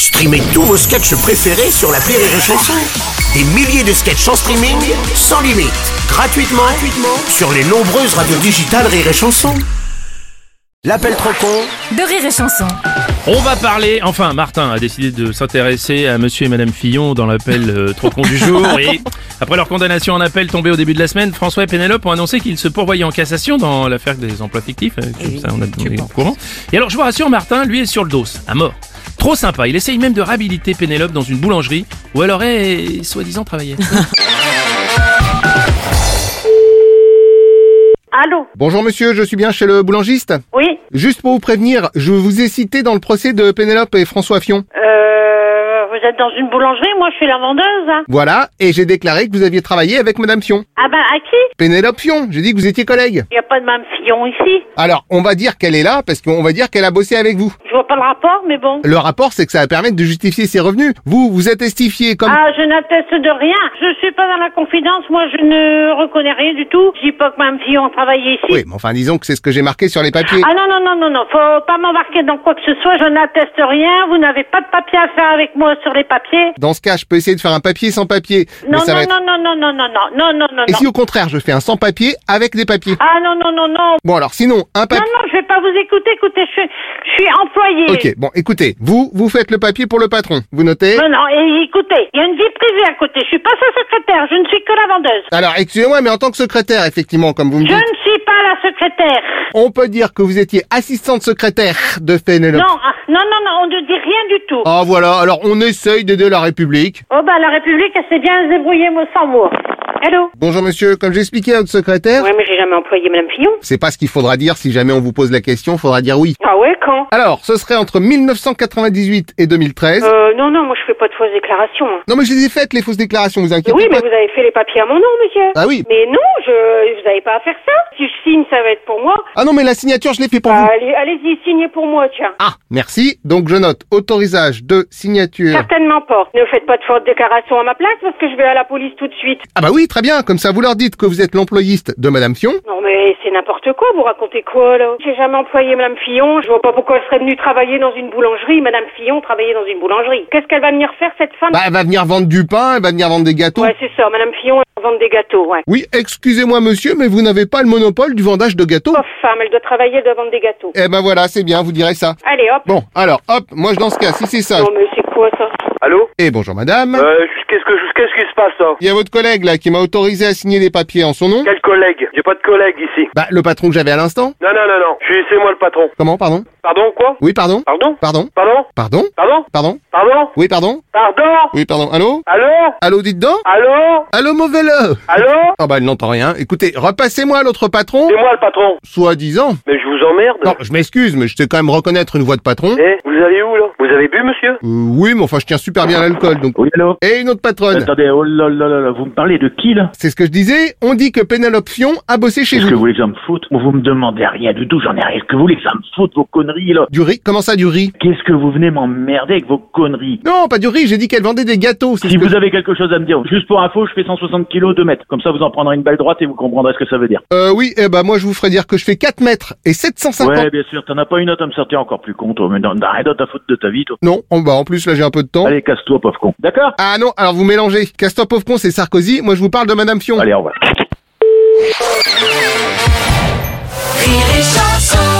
Streamez tous vos sketchs préférés sur l'appli Rire et Chanson. Des milliers de sketchs en streaming, sans limite, gratuitement sur les nombreuses radios digitales Rire et Chanson. L'appel trop con de Rire et Chanson. On va parler, enfin Martin a décidé de s'intéresser à monsieur et madame Fillon dans l'appel trop con du jour. Et après leur condamnation en appel tombée au début de la semaine, François et Pénélope ont annoncé qu'ils se pourvoyaient en cassation dans l'affaire des emplois fictifs. Ça on est au courant. Et alors je vous rassure, Martin, lui est sur le dos, à mort. Trop sympa, il essaye même de réhabiliter Pénélope dans une boulangerie où elle aurait soi-disant travaillé. Allô? Bonjour monsieur, je suis bien chez le boulangiste. Oui? Juste pour vous prévenir, je vous ai cité dans le procès de Pénélope et François Fillon. Vous êtes dans une boulangerie, moi je suis la vendeuse. Hein. Voilà, et j'ai déclaré que vous aviez travaillé avec madame Fillon. Ah ben, à qui? Pénélope Fillon, j'ai dit que vous étiez collègue. Il n'y a pas de Mme Fillon ici. Alors, on va dire qu'elle est là, parce qu'on va dire qu'elle a bossé avec vous. Je vois pas le rapport, mais bon. Le rapport, c'est que ça va permettre de justifier ses revenus. Vous êtes estifié comme... Ah, je n'atteste de rien. Je suis pas dans la confidence, moi je ne reconnais rien du tout. Je dis pas que Mme Fillon travaillait ici. Oui, mais enfin, disons que c'est ce que j'ai marqué sur les papiers. Ah non, faut pas m'embarquer dans quoi que ce soit, je n'atteste rien. Vous n'avez pas de papier à faire avec moi sur les papiers. Dans ce cas, je peux essayer de faire un papier sans papier. Non, mais ça va être... non. Et si au contraire, je fais un sans papier avec des papiers? Ah non. Bon alors, sinon, un papier... Non, je vais pas vous écouter. Écoutez, je suis employée. Ok, bon, écoutez, vous faites le papier pour le patron. Vous notez? Non, et écoutez, il y a une vie privée à côté. Je suis pas sa secrétaire, je ne suis que la vendeuse. Alors, excusez-moi, mais en tant que secrétaire, effectivement, comme vous me Je dites, ne suis pas la secrétaire. on peut dire que vous étiez assistante secrétaire de Pénélope. Non, on ne dit rien du tout. Ah voilà, alors on essaye d'aider la République. Oh bah la République, elle s'est bien débrouillée sans moi. Allô? Bonjour monsieur, comme j'expliquais à votre secrétaire... Ouais, mais j'ai jamais employé Mme Fillon. C'est pas ce qu'il faudra dire si jamais on vous pose la question, faudra dire oui. Ah ouais, quand? Alors, ce serait entre 1998 et 2013. Non, moi je fais pas de fausses déclarations. Hein. Non mais je les ai faites les fausses déclarations, vous inquiétez Oui, pas. mais vous avez fait les papiers à mon nom, monsieur. Ah oui. Mais non, vous avez pas à faire ça. Si je signe, ça va être pour moi. Ah non mais la signature je l'ai fait pour vous. Allez-y, signez pour moi, tiens. Ah, merci. Donc je note autorisage de signature. Certainement pas. Ne faites pas de fausses déclarations à ma place parce que je vais à la police tout de suite. Ah bah oui, très bien, comme ça vous leur dites que vous êtes l'employiste de madame Fillon. Non mais c'est n'importe quoi, vous racontez quoi là? J'ai jamais employé Mme Fillon, je vois pas pourquoi elle serait venue travailler dans une boulangerie. Mme Fillon travaillait dans une boulangerie. Qu'est-ce qu'elle va venir faire cette femme? Bah elle va venir vendre du pain, elle va venir vendre des gâteaux. Ouais c'est ça, Mme Fillon elle va vendre des gâteaux, ouais. Oui, excusez-moi monsieur, mais vous n'avez pas le monopole du vendage de gâteaux. Pauvre femme, elle doit travailler, elle doit vendre des gâteaux. Eh ben voilà, c'est bien, vous direz ça. Allez hop. Bon, alors hop, moi dans ce cas, si c'est ça. Non mais c'est quoi ça? Allô? Et bonjour madame. Qu'est-ce qui se passe là? Il y a votre collègue là qui m'a autorisé à signer les papiers en son nom. Quel collègue? J'ai pas de collègue ici. Bah le patron que j'avais à l'instant. Non. C'est moi le patron. Comment, pardon? Pardon, quoi? Oui, pardon. Pardon? Pardon. Pardon? Pardon. Pardon? Pardon. Pardon? Oui, pardon. Pardon? Oui, pardon. Allô? Allô? Allô, dites donc. Allô? Allô, mauvais le. Allô? Ah bah elle n'entend rien. Écoutez, repassez-moi l'autre patron. C'est moi le patron. Soi-disant. Mais je vous emmerde. Non, je m'excuse, mais je sais quand même reconnaître une voix de patron. Eh, vous allez où là? Vous avez bu, monsieur? Oui, mais enfin je tiens super bien l'alcool, donc... Oui, allô? Et une autre patronne. Attendez, oh là là là là, vous me parlez de qui, là? C'est ce que je disais, on dit que Pénélope Fillon a bossé chez Qu'est-ce que vous vous. voulez que ça me foute? Vous me demandez rien du tout, j'en ai rien. Que vous voulez que ça me foute, vos conneries, là? Du riz? Comment ça, du riz? Qu'est-ce que vous venez m'emmerder avec vos conneries? Non, pas du riz, j'ai dit qu'elle vendait des gâteaux. C'est Si ce que vous avez quelque chose à me dire, juste pour info, je fais 160 kilos 2 mètres. Comme ça, vous en prendrez une balle droite et vous comprendrez ce que ça veut dire. Oui, eh ben moi je vous ferai dire que je fais 4 mètres et 750... Ouais, bien sûr, t'en as pas une autre à me sortir encore plus con, toi. Mais t'as rien d'autre à foutre de ta vie, toi. Non, en plus là j'ai un peu de temps. Allez, casse-toi, pauvre con. D'accord? Ah non, alors vous mélangez. Casse-toi pauvre con, c'est Sarkozy, moi je vous parle de madame Fillon. Allez, au revoir. Rire et Chanson.